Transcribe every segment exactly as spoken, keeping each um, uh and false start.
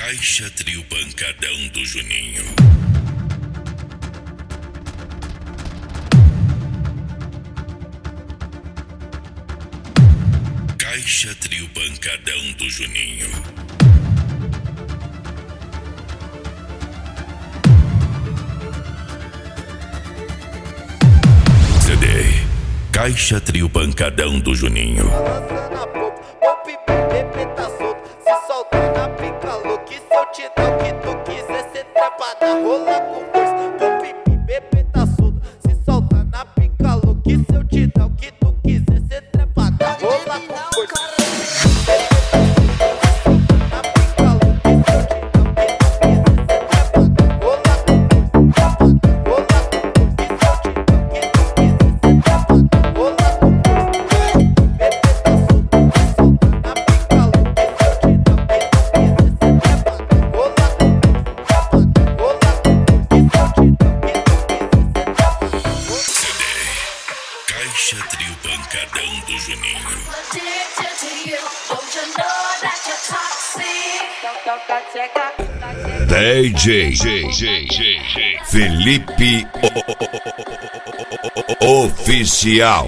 Caixa Trio Pancadão do Juninho. Caixa Trio Pancadão do Juninho. C D Caixa Trio Pancadão do Juninho. Se solta na pica louca, se eu te dar o que tu quiser, cê trepada, rola com força. Pum, pipi, bebê tá solto. Se solta na pica louca, se eu te dar o que tu quiser, cê trepada, rola com força. Caixa Trio Pancadão do Juninho. D J Felipe Oficial.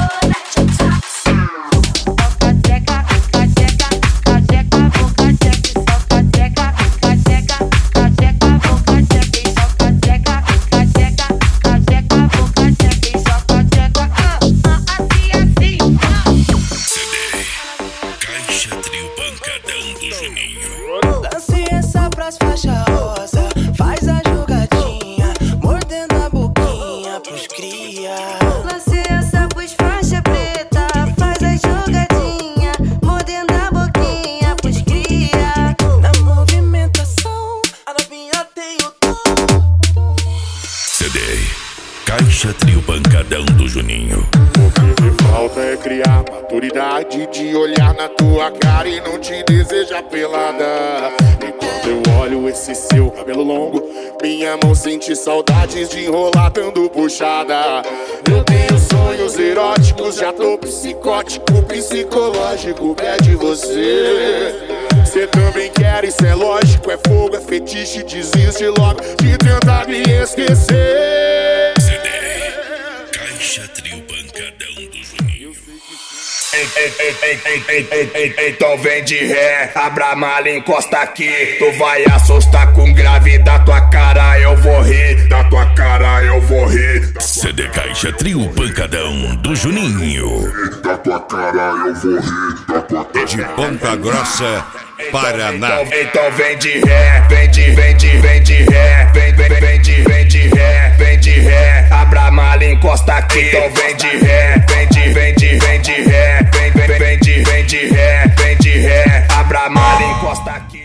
Caixa Trio Pancadão do Juninho. Lance essa pras faixa rosa, faz a jogadinha, mordendo a boquinha pros cria. Lance essa pros faixa preta, faz a jogadinha, mordendo a boquinha pros cria. Na movimentação, a novinha tem o tom. C D Caixa Trio Pancadão do Juninho. O que me falta é criar maturidade de olhar na tua cara e não te desejar pelada. E quando eu olho esse seu cabelo longo, minha mão sente saudades de enrolar dando puxada. Eu tenho sonhos eróticos, já tô psicótico, psicológico, pede você. Cê também quer, isso é lógico, é fogo, é fetiche, desiste logo de tentar me esquecer. C D Caixa Trio Pancadão do Juninho. Ei, ei, ei, ei, ei, ei, ei, ei, ei, então vem de ré, abra a mala, encosta aqui. Tu vai assustar com grave, da tua cara eu vou rir, da tua cara eu vou rir. C D Caixa Trio Pancadão do Juninho. Da tua cara eu vou rir, da tua cara. De Ponta Grossa, Paraná. Então, então vem de ré, vem de, vem de, vem de ré, vem, vem, vem de, vem de ré, vem de ré, abra a mala, encosta aqui. Então vem de ré, vem de, vem de, vem de ré, vem, vem, vem de, vem de ré, vem de ré, abra a mala, encosta aqui.